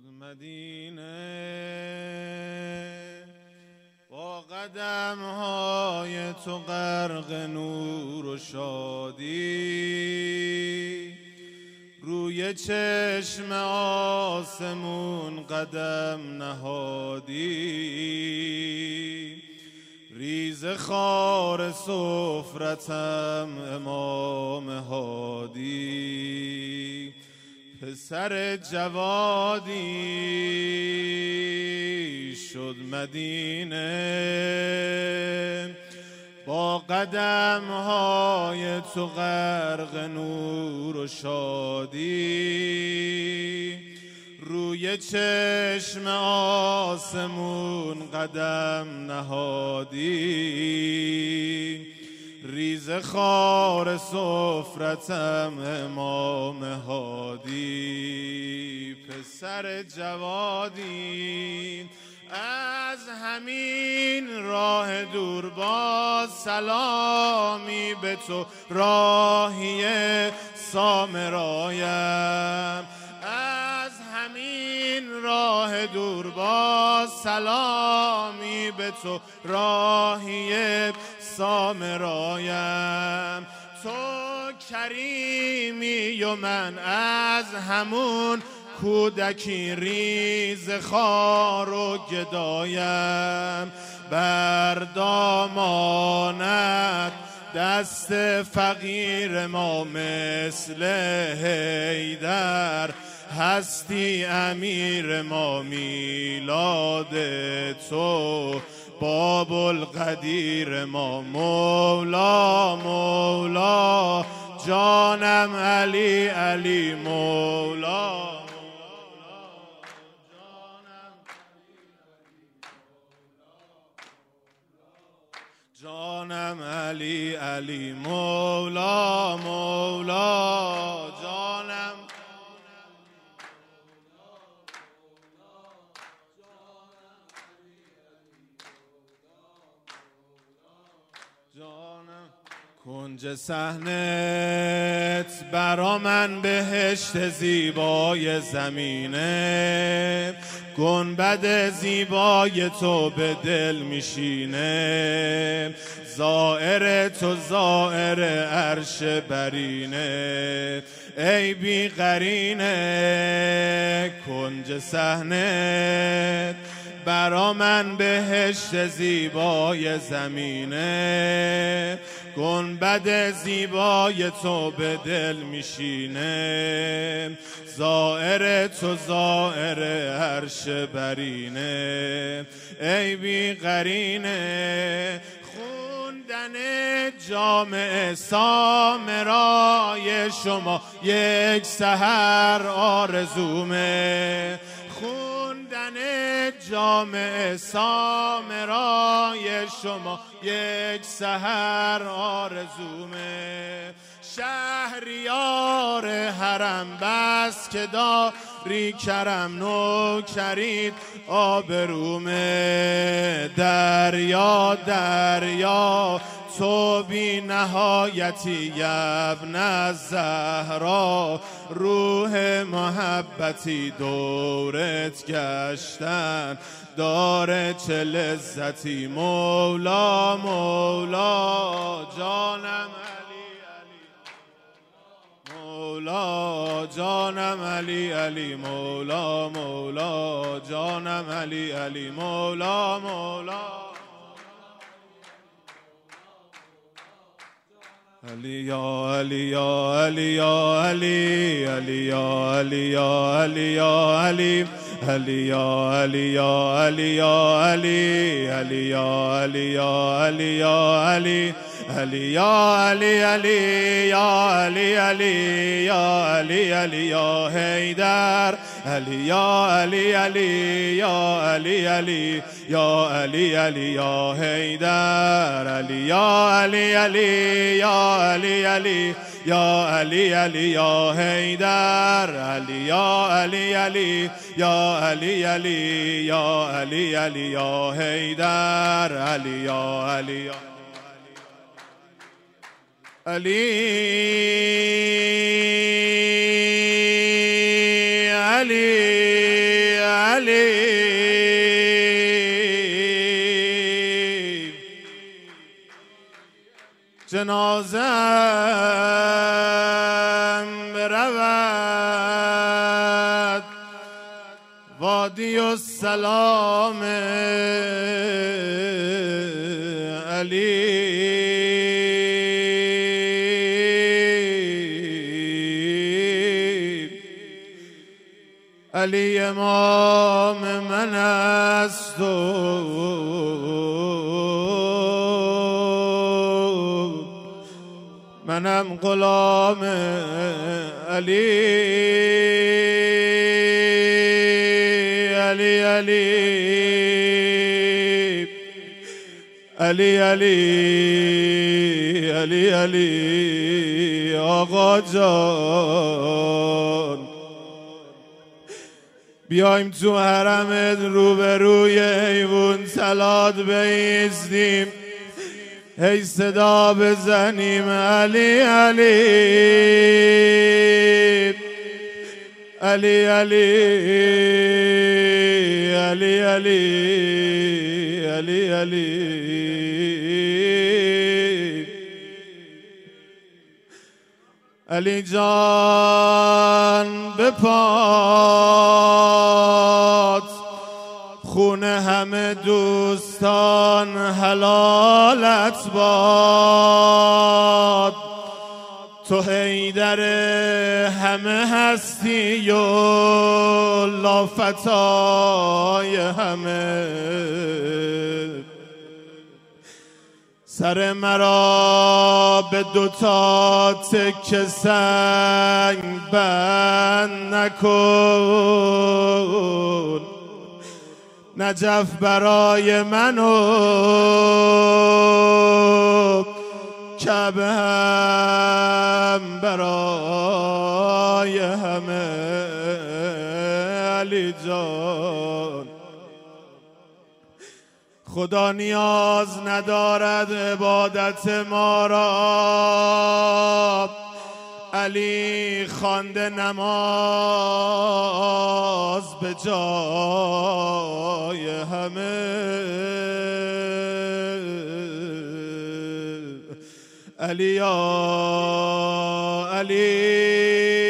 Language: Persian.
مدینه با قدم‌های تو غرق نور و شادی، روی چشم آسمون قدم نهادی، ریز خار سفرتم امام هادی، پسر جوادی شد مدینه با قدم‌های تو غرق نور و شادی، روی چشم آسمون قدم نهادی، ریز خار سفرتم امام هادی، پسر جوادی از همین راه دور با سلامی به تو راهی سامرایم، از همین راه دور با سلامی به تو راهی سامرایم، تو کریمی و من از همون کودکی ریز خار و گدایم، بر دامانت دست فقیر ما مثل حیدر، هستی امیر ما میلاد تو، باب القدیر ما مولا مولا، جانم علی علی مولا، جانم علی علی مولا مولا، جانم کنج صحنت برا من بهشت زیبای زمینه، گنبد زیبای تو به دل میشینه، زائر تو زائر عرش برینه، ای بی قرینه کنج صحنت برا من بهشت زیبای زمینه، گنبد زیبای تو به دل میشینه، زائر تو زائر عرش برینه، ای بی قرینه خوندن جامع سامرای شما یک سحر آرزومه، خوندن جامع سامرای شما یک سحر آرزومه، شهریار حرم بس که داری کرم نوکرید آبرومه، دریا دریا تو بی نهایتی ابن الزهرا، روح محبتی دورت گشتن داره چه لذتی، مولا مولا جانم علی علی مولا، جانم علی علی مولا مولا، جانم علی علی مولا مولا، علی یا علی یا علی یا علی علی یا علی یا علی یا علی علی یا علی یا علی یا علی علی یا علی یا علی یا علی علی یا علی علی یا علی علی یا علی علی یا حیدر، علی یا علی علی یا علی علی یا علی علی یا حیدر، علی یا علی علی یا علی علی یا علی علی یا حیدر، علی یا علی علی یا علی علی یا علی علی یا حیدر، علی یا علی علی علی علی جنازم برود وادی السلام علی علی امام من است و منم غلام علی علی علی علی علی علی علی آقا جان بیایم تو حرمت روبروی ایوون سلات بایستیم هی صدا بزنیم علی علی علی علی علی علی علی علی علی جان بپات خون همه دوستان حلالت باد تو حیدر همه هستی و لافتای همه سر مرا به دوتا تکه سنگ بند نکن نجف برای من و کعبه هم برای همه علی جان خدا نیاز ندارد عبادت ما را علی خوانده نماز به جای همه علی یا علی